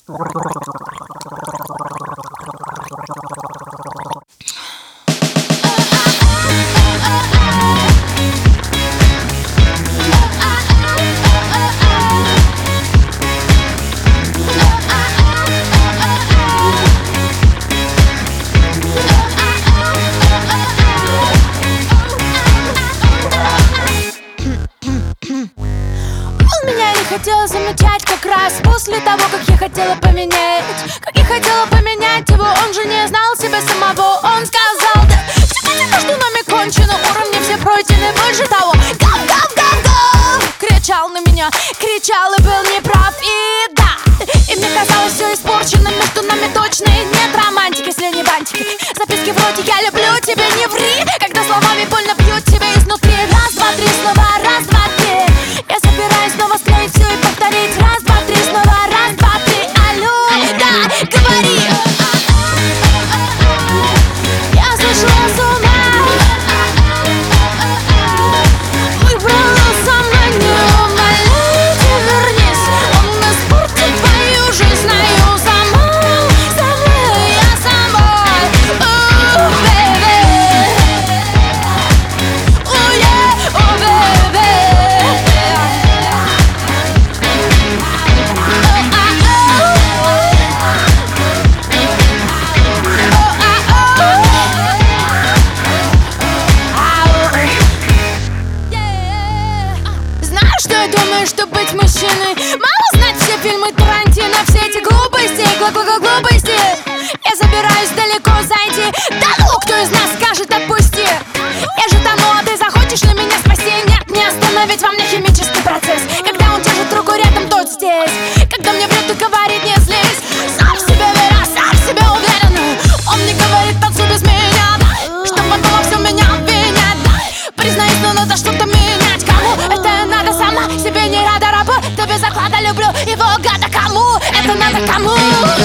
Хотела замечать как раз после того, как я хотела поменять. Как я хотела поменять его, он же не знал себя самого. Он сказал, да, все между нами кончено, уровни все пройдены, больше того. Гав, гав, гав, гав! Кричал на меня, кричал и был неправ. И да, и мне казалось все испорчено, между нами точно нет романтики, если не бантики. Записки вроде «я люблю тебя, не ври», когда словами больно бьют тебя изнутри. Раз, два, три, снова, раз, два, три. Я собираюсь снова склеить все и повторить. Раз, два, три, снова, раз, два, три. Алло, да, говори. Я сошла с ума, выбрала со мной, не умоляйте, вернись. Он испортит твою жизнь, знаю сама, я собой. Baby, oh yeah, oh baby. Знаешь, что я думаю, что быть мужчиной? Мало знать все фильмы Тарантино, все эти глупости, глупости. Я собираюсь далеко зайти. Да ну, кто из нас скажет отпусти? Я же тону, а ты захочешь на меня спасти? Нет, не остановить во мне химический процесс. Когда он держит руку рядом, тот здесь. Когда мне врет и говорит, не злись. Сам в себе веря, сам в себе уверен. Он мне говорит, танцуй без меня, да. Что потом во всем меня обвинят, да. Признаюсь, но надо что-то менять. Кому это надо, сама себе не рада, рабу. Да без заклада люблю его, гада, кому это надо, кому?